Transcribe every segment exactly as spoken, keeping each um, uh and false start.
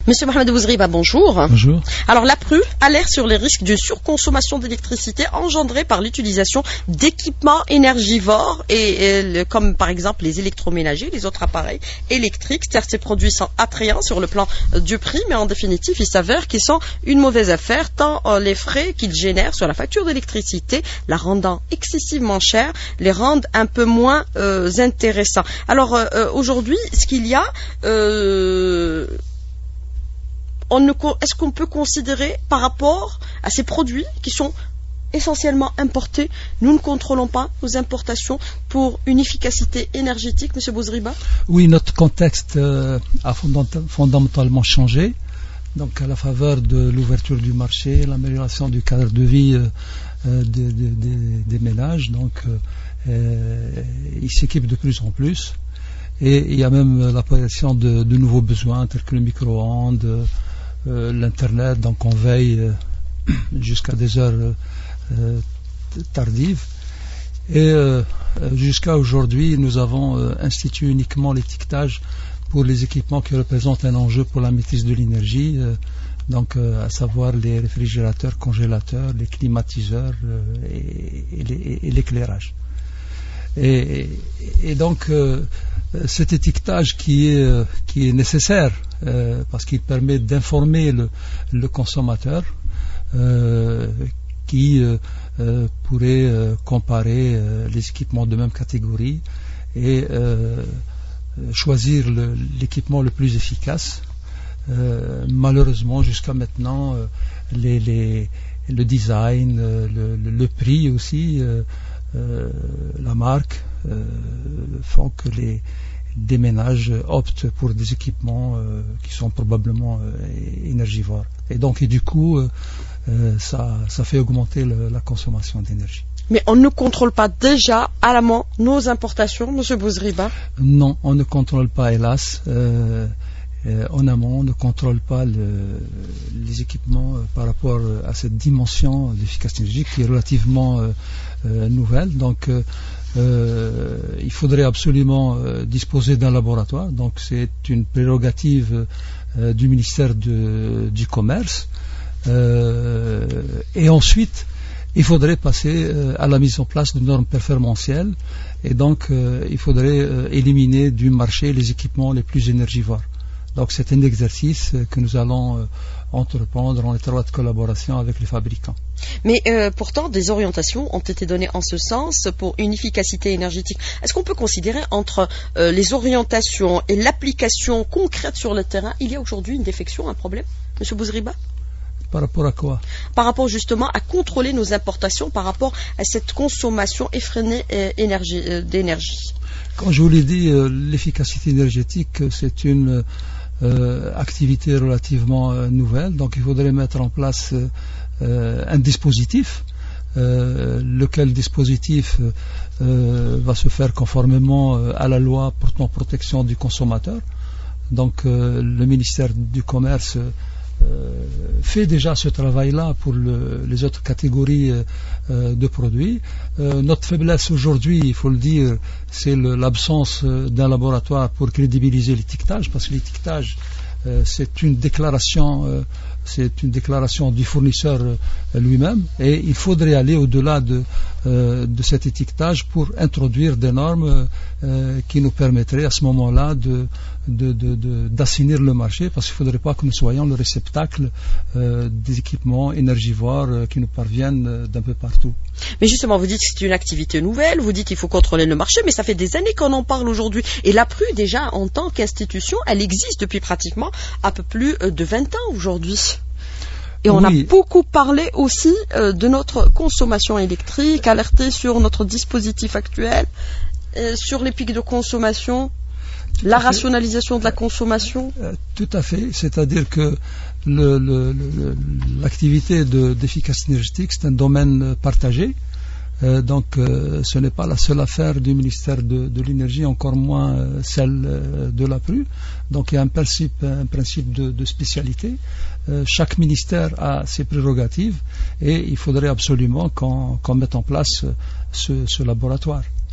Monsieur Mohamed Bouzriba, bonjour. Bonjour. Alors l'A P R U alerte sur les risques de surconsommation d'électricité engendrée par l'utilisation d'équipements énergivores et, et comme par exemple les électroménagers, les autres appareils électriques. Certes, ces produits sont attrayants sur le plan du prix, mais en définitive, il s'avère qu'ils sont une mauvaise affaire tant euh, les frais qu'ils génèrent sur la facture d'électricité, la rendant excessivement chère, les rendent un peu moins euh, intéressants. Alors euh, aujourd'hui, ce qu'il y a... Euh, On ne, est-ce qu'on peut considérer par rapport à ces produits qui sont essentiellement importés, nous ne contrôlons pas nos importations pour une efficacité énergétique, Monsieur Bouzriba? Oui, notre contexte euh, a fondamentalement changé. Donc à la faveur de l'ouverture du marché, l'amélioration du cadre de vie euh, de, de, de, des ménages, donc euh, ils s'équipent de plus en plus. Et il y a même l'apparition de, de nouveaux besoins tels que le micro-ondes, Euh, l'internet, donc on veille euh, jusqu'à des heures euh, tardives et euh, jusqu'à aujourd'hui nous avons euh, institué uniquement l'étiquetage pour les équipements qui représentent un enjeu pour la maîtrise de l'énergie, euh, donc euh, à savoir les réfrigérateurs, congélateurs, les climatiseurs euh, et, et, et, et l'éclairage. Et, et donc euh, cet étiquetage qui est, euh, qui est nécessaire euh, parce qu'il permet d'informer le, le consommateur euh, qui euh, euh, pourrait euh, comparer euh, les équipements de même catégorie et euh, choisir le, l'équipement le plus efficace. Euh, malheureusement jusqu'à maintenant euh, les, les, le design, le, le, le prix aussi euh, Euh, la marque euh, font que les, des ménages optent pour des équipements euh, qui sont probablement euh, énergivores. Et donc, et du coup, euh, ça, ça fait augmenter le, la consommation d'énergie. Mais on ne contrôle pas déjà à l'amont nos importations, Monsieur Bouzriba? Non, on ne contrôle pas, hélas. Euh, Euh, en amont, on ne contrôle pas le, les équipements euh, par rapport euh, à cette dimension d'efficacité énergétique qui est relativement euh, euh, nouvelle. Donc, euh, euh, il faudrait absolument euh, disposer d'un laboratoire. Donc, c'est une prérogative euh, du ministère de, du Commerce. Euh, et ensuite, il faudrait passer euh, à la mise en place de normes performantielles. Et donc, euh, il faudrait euh, éliminer du marché les équipements les plus énergivores. Donc c'est un exercice que nous allons euh, entreprendre en étroite collaboration avec les fabricants. Mais euh, pourtant, des orientations ont été données en ce sens pour une efficacité énergétique. Est-ce qu'on peut considérer entre euh, les orientations et l'application concrète sur le terrain, il y a aujourd'hui une défection, un problème, Monsieur Bouzriba? Par rapport à quoi? Par rapport justement à contrôler nos importations, par rapport à cette consommation effrénée euh, énergie, euh, d'énergie. Comme je vous l'ai dit, euh, l'efficacité énergétique, c'est une Euh, activité relativement euh, nouvelle, donc il faudrait mettre en place euh, euh, un dispositif, euh, lequel dispositif euh, va se faire conformément euh, à la loi portant protection du consommateur. Donc euh, le ministère du Commerce euh, fait déjà ce travail-là pour le, les autres catégories euh, de produits. Euh, notre faiblesse aujourd'hui, il faut le dire, c'est le, l'absence d'un laboratoire pour crédibiliser l'étiquetage, parce que l'étiquetage, euh, c'est une déclaration, euh, c'est une déclaration du fournisseur euh, lui-même, et il faudrait aller au-delà de, euh, de cet étiquetage pour introduire des normes euh, qui nous permettraient à ce moment-là de De, de, de, d'assainir le marché, parce qu'il ne faudrait pas que nous soyons le réceptacle euh, des équipements énergivores euh, qui nous parviennent euh, d'un peu partout. Mais justement, vous dites que c'est une activité nouvelle, vous dites qu'il faut contrôler le marché, mais ça fait des années qu'on en parle aujourd'hui. Et l'A P R U, déjà, en tant qu'institution, elle existe depuis pratiquement un peu plus de vingt ans aujourd'hui. Et on oui. a beaucoup parlé aussi euh, de notre consommation électrique, alerté sur notre dispositif actuel, euh, sur les pics de consommation. Tout la rationalisation de la consommation? euh, Tout à fait, c'est-à-dire que le, le, le, l'activité de, d'efficacité énergétique, c'est un domaine partagé. Euh, donc euh, ce n'est pas la seule affaire du ministère de, de l'énergie, encore moins euh, celle euh, de l'A P R U. Donc il y a un principe, un principe de, de spécialité. Euh, chaque ministère a ses prérogatives et il faudrait absolument qu'on, qu'on mette en place ce, ce laboratoire.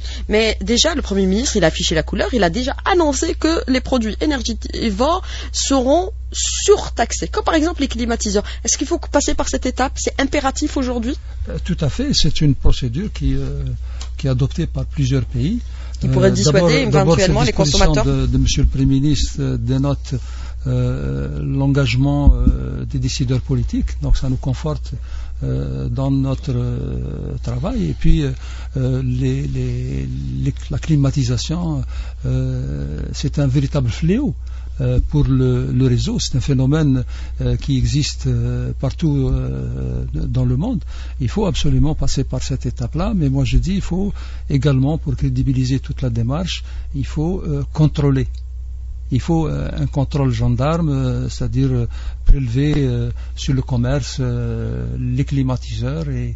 Mais déjà, le Premier ministre, il a affiché la couleur, il a déjà annoncé que les produits énergivores seront surtaxés, comme par exemple les climatiseurs. Est-ce qu'il faut passer par cette étape? C'est impératif aujourd'hui? euh, Tout à fait, c'est une procédure qui, euh, qui est adoptée par plusieurs pays. Qui pourrait dissuader euh, éventuellement les consommateurs. De, de M. le Premier ministre euh, dénote euh, l'engagement euh, des décideurs politiques, donc ça nous conforte euh, dans notre euh, travail. Et puis euh, les, les, les, la climatisation, euh, c'est un véritable fléau euh, pour le, le réseau. C'est un phénomène euh, qui existe euh, partout euh, dans le monde. Il faut absolument passer par cette étape-là, mais moi je dis il faut également, pour crédibiliser toute la démarche, il faut euh, contrôler. Il faut euh, un contrôle gendarme, euh, c'est-à-dire euh, prélever euh, sur le commerce euh, les climatiseurs et,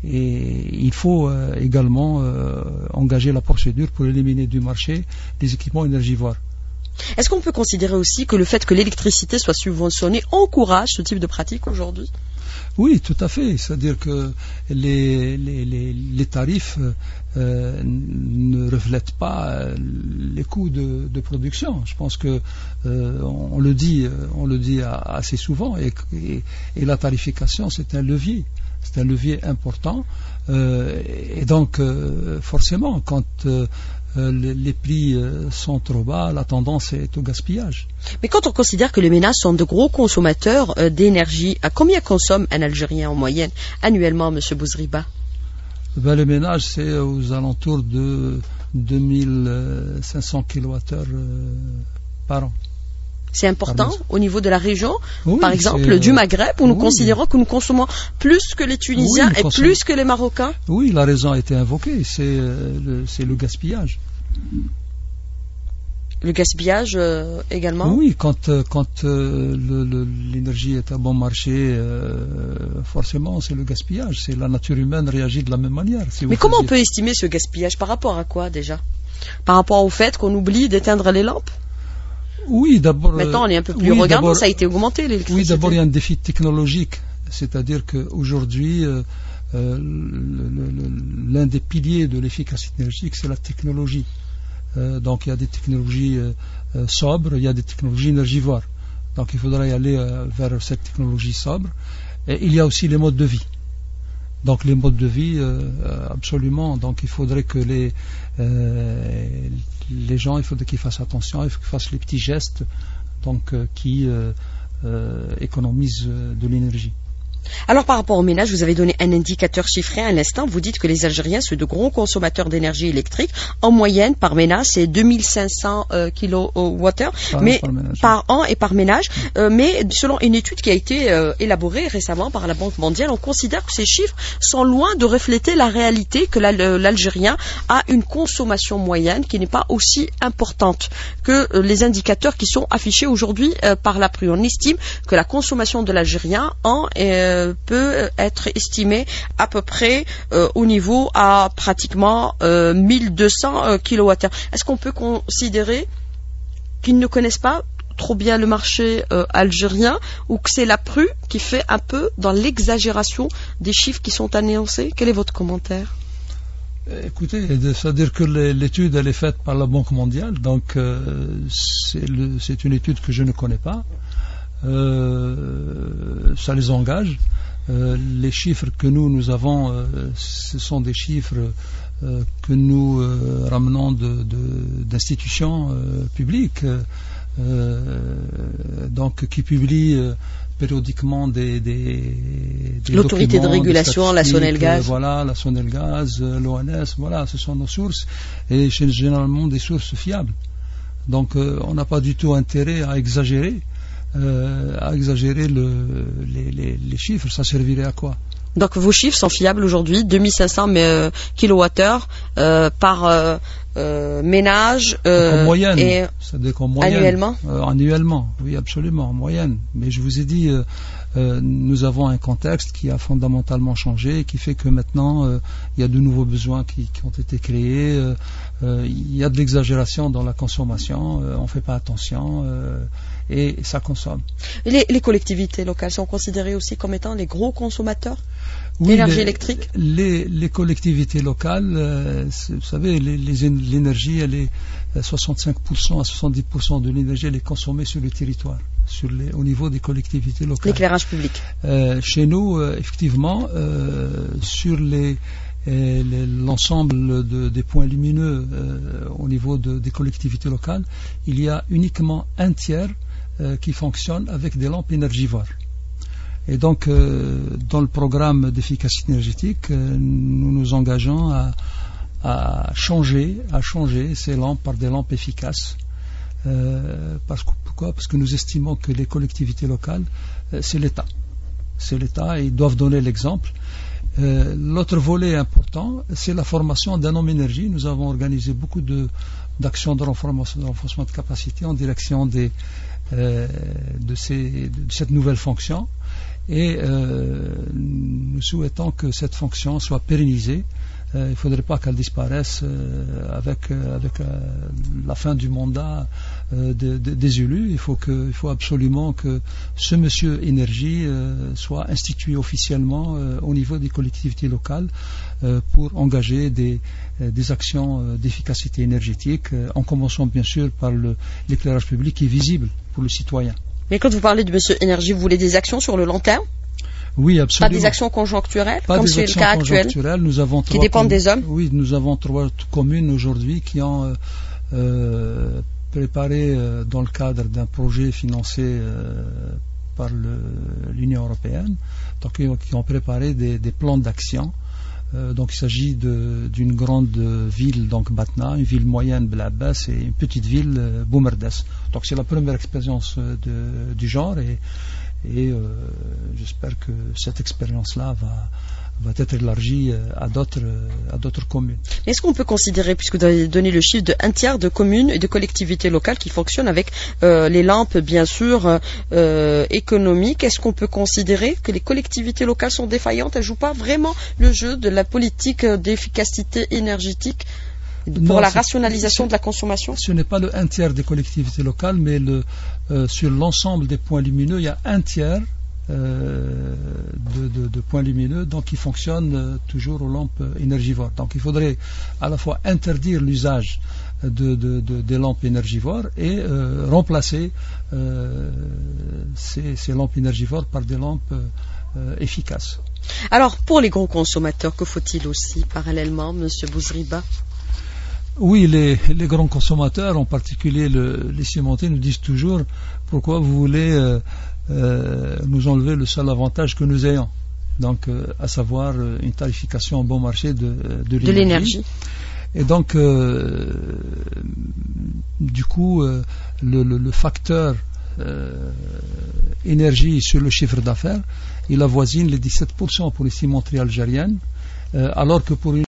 et il faut euh, également euh, engager la procédure pour éliminer du marché les équipements énergivores. Est-ce qu'on peut considérer aussi que le fait que l'électricité soit subventionnée encourage ce type de pratique aujourd'hui? Oui, tout à fait. C'est-à-dire que les, les, les, les tarifs euh, ne reflètent pas les coûts de, de production. Je pense que euh, on le dit, on le dit assez souvent. Et, et, et la tarification, c'est un levier. C'est un levier important. Euh, et donc, euh, forcément, quand euh, les, les prix sont trop bas, la tendance est au gaspillage. Mais quand on considère que les ménages sont de gros consommateurs euh, d'énergie, à combien consomme un Algérien en moyenne annuellement, M. Bouzriba? Ben, les ménages, c'est aux alentours de deux mille cinq cents kilowattheures euh, par an. C'est important au niveau de la région, oui, par exemple du Maghreb, où nous oui, considérons que nous consommons plus que les Tunisiens oui, et consomm... plus que les Marocains. Oui, la raison a été invoquée, c'est euh, le, c'est le gaspillage. Le gaspillage euh, également? Oui, quand, quand euh, le, le, l'énergie est à bon marché, euh, forcément c'est le gaspillage. C'est la nature humaine réagit de la même manière. Si Mais comment faisiez... on peut estimer ce gaspillage? Par rapport à quoi déjà? Par rapport au fait qu'on oublie d'éteindre les lampes? Oui, d'abord. Maintenant, on est un peu plus oui, regardant, ça a été augmenté l'électricité. Oui, d'abord, il y a un défi technologique. C'est-à-dire qu'aujourd'hui, euh, euh, le, le, l'un des piliers de l'efficacité énergétique, c'est la technologie. Euh, donc, il y a des technologies euh, euh, sobres, il y a des technologies énergivores. Donc, il faudra y aller euh, vers cette technologie sobre. Et il y a aussi les modes de vie. Donc, les modes de vie, euh, absolument. Donc, il faudrait que les, euh, les gens, il faudrait qu'ils fassent attention, il faut qu'ils fassent les petits gestes donc, euh, qui euh, euh, économisent de l'énergie. Alors par rapport aux ménages, vous avez donné un indicateur chiffré à l'instant. Vous dites que les Algériens sont de gros consommateurs d'énergie électrique. En moyenne, par ménage, c'est deux mille cinq cents euh, kilowattheures par, mais, par, par an et par ménage. Euh, mais selon une étude qui a été euh, élaborée récemment par la Banque mondiale, on considère que ces chiffres sont loin de refléter la réalité que la, l'Algérien a une consommation moyenne qui n'est pas aussi importante que euh, les indicateurs qui sont affichés aujourd'hui euh, par la P R U. On estime que la consommation de l'Algérien en euh, peut être estimé à peu près euh, au niveau à pratiquement euh, mille deux cents euh, kilowattheures. Est-ce qu'on peut considérer qu'ils ne connaissent pas trop bien le marché euh, algérien ou que c'est la P R U qui fait un peu dans l'exagération des chiffres qui sont annoncés? Quel est votre commentaire? Écoutez, c'est-à-dire que l'étude elle est faite par la Banque mondiale, donc euh, c'est, le, c'est une étude que je ne connais pas. Euh, ça les engage. Euh, les chiffres que nous nous avons, euh, ce sont des chiffres euh, que nous euh, ramenons de, de, d'institutions euh, publiques, euh, donc qui publient euh, périodiquement des, des, des l'autorité de régulation, la Sonelgaz, euh, voilà, la Sonelgaz, euh, l'O N S, voilà, ce sont nos sources et généralement des sources fiables. Donc euh, on n'a pas du tout intérêt à exagérer. Euh, à exagérer le, les, les, les chiffres, ça servirait à quoi? Donc vos chiffres sont fiables aujourd'hui, deux mille cinq cents euh, kilowattheures euh, par euh, euh, ménage euh, en moyenne, et c'est-à-dire qu'en moyenne, annuellement euh, annuellement, oui absolument, en moyenne. Mais je vous ai dit, euh, euh, nous avons un contexte qui a fondamentalement changé, qui fait que maintenant euh, il y a de nouveaux besoins qui, qui ont été créés, euh, euh, il y a de l'exagération dans la consommation, euh, on ne fait pas attention. Euh, et ça consomme. Les, les collectivités locales sont considérées aussi comme étant les gros consommateurs? Oui, l'énergie les, électrique. les, les collectivités locales, euh, vous savez, les, les, l'énergie, elle est soixante-cinq pour cent à soixante-dix pour cent de l'énergie, elle est consommée sur le territoire, sur les, au niveau des collectivités locales. L'éclairage public. Euh, chez nous, euh, effectivement, euh, sur les, les, l'ensemble de, des points lumineux euh, au niveau de, des collectivités locales, il y a uniquement un tiers euh, qui fonctionne avec des lampes énergivores. Et donc, euh, dans le programme d'efficacité énergétique, euh, nous nous engageons à, à changer, à changer ces lampes par des lampes efficaces. Euh, parce que, pourquoi ? Parce que nous estimons que les collectivités locales, euh, c'est l'État. C'est l'État et ils doivent donner l'exemple. Euh, l'autre volet important, c'est la formation d'un homme énergie. Nous avons organisé beaucoup de, d'actions de renforcement, de renforcement de capacité en direction des, euh, de, ces, de cette nouvelle fonction. Et euh, nous souhaitons que cette fonction soit pérennisée. Euh, il ne faudrait pas qu'elle disparaisse euh, avec, euh, avec euh, la fin du mandat euh, de, de, des élus. Il faut, que, il faut absolument que ce monsieur énergie euh, soit institué officiellement euh, au niveau des collectivités locales euh, pour engager des, euh, des actions euh, d'efficacité énergétique, euh, en commençant bien sûr par le, l'éclairage public qui est visible pour le citoyen. Mais quand vous parlez de monsieur énergie, vous voulez des actions sur le long terme ? Oui, absolument. Pas des actions conjoncturelles, Pas comme des c'est le cas actuel, nous avons qui dépendent des hommes. Oui, nous avons trois communes aujourd'hui qui ont euh, euh, préparé, euh, dans le cadre d'un projet financé euh, par le, l'Union européenne, donc qui ont préparé des, des plans d'action. Euh, donc il s'agit de, d'une grande ville, donc Batna, une ville moyenne, Blabès, et une petite ville, euh, Boumerdes. Donc c'est la première expérience euh, de, du genre et Et euh, j'espère que cette expérience-là va, va être élargie à d'autres, à d'autres communes. Est-ce qu'on peut considérer, puisque vous avez donné le chiffre de un tiers de communes et de collectivités locales qui fonctionnent avec euh, les lampes, bien sûr, euh, économiques, est-ce qu'on peut considérer que les collectivités locales sont défaillantes? Elles ne jouent pas vraiment le jeu de la politique d'efficacité énergétique pour non, la rationalisation de la consommation? Ce n'est pas le un tiers des collectivités locales, mais le, euh, sur l'ensemble des points lumineux, il y a un tiers euh, de, de, de points lumineux donc, qui fonctionnent euh, toujours aux lampes énergivores. Donc il faudrait à la fois interdire l'usage de, de, de, des lampes énergivores et euh, remplacer euh, ces, ces lampes énergivores par des lampes euh, efficaces. Alors pour les gros consommateurs, que faut-il aussi parallèlement, M. Bouzriba? Oui, les, les grands consommateurs, en particulier le, les cimentiers, nous disent toujours pourquoi vous voulez euh, euh, nous enlever le seul avantage que nous ayons, donc euh, à savoir une tarification en bon marché de, de, l'énergie. de l'énergie. Et donc, euh, du coup, euh, le, le, le facteur euh, énergie sur le chiffre d'affaires, il avoisine les dix-sept pour cent pour les cimenteries algériennes, euh, alors que pour une